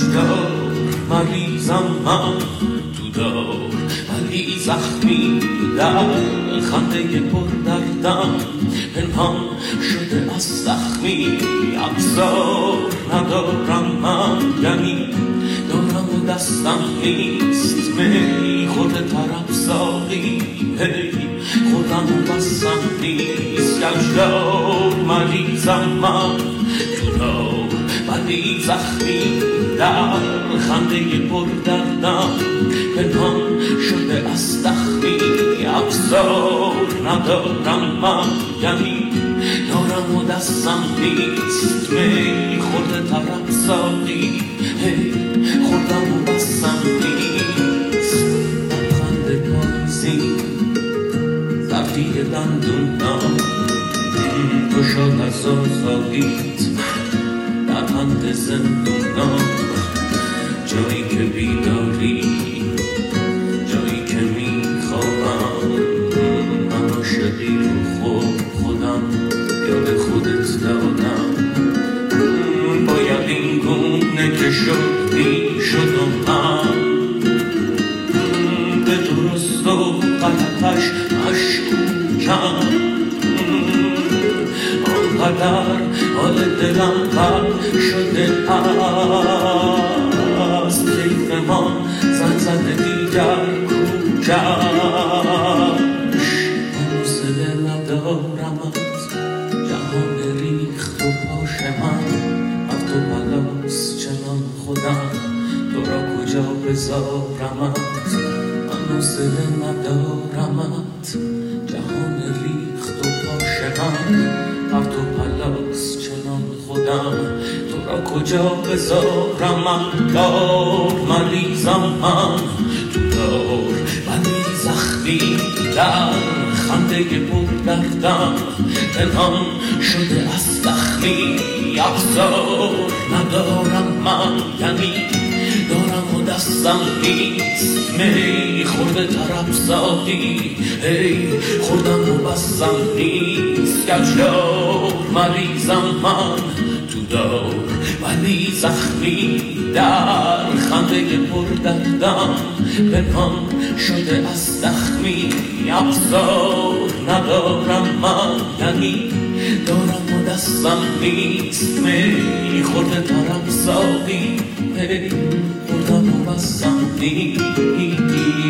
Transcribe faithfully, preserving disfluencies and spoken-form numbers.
کجدار مریضم من تو دار ولی زخمی در خنده پر دردم پنهان شده از زخمی ابزار ندارم من یعنی دارم و دستم نیست می خورده طرف ساقی هی خودم و بستم نیست کجدار مریضم من تو دار ولی زخمی در خنده پر دردم پنهان شده از زخمی ابزار ندارم من یعنی دارم و دستم نیست می خورده طرف ساقی هی خوردم و بستم نیست لبخند پاییزی زفتی دندونم تو شاد از آزادیت لبخند زندونم جایی که بیداری جایی که میخوابم من عاشقی رو خود خودم یاد خودت دادم باید این گونه که شد میشد و من به درست و غلطش مشکوکم آنقدر حال دلم بد شده است کیف ما زن زده دیگر کوکش حوصله ندارم از جهان ریخت و پاش من هر تو بلاس چنان خودم تو را کجا بذارم من حوصله ندارم از جهان ریخت و پاش من هر تو پلاس چنان خودم تو را کجا بذارم من دار مریضم من تو دار ولی زخمی در خنده پر دردم پنهان شده از زخمی ابزار ندارم من یعنی دارم و دستم نیست می خورده طرف ساقی هی خوردم و بستم نیست کجدار مریضم من تو دار ولی زخمی در خنده پر دردم پنهان شده از زخمی ابزار ندارم من یعنی دارم و دستم نیست می خورده طرف ساقی هی خوردم و بستم نیست